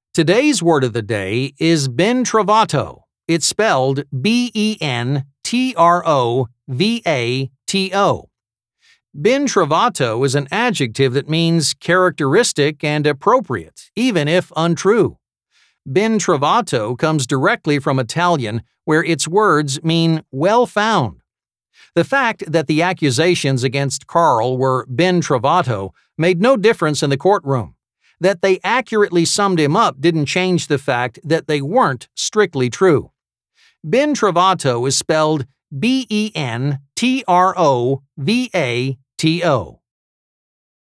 Today's word of the day is Ben Trovato. It's spelled Bentrovato. Ben Trovato is an adjective that means characteristic and appropriate, even if untrue. Ben Trovato comes directly from Italian, where its words mean well found. The fact that the accusations against Carl were Ben Trovato made no difference in the courtroom. That they accurately summed him up didn't change the fact that they weren't strictly true. Ben Trovato is spelled Bentrovato.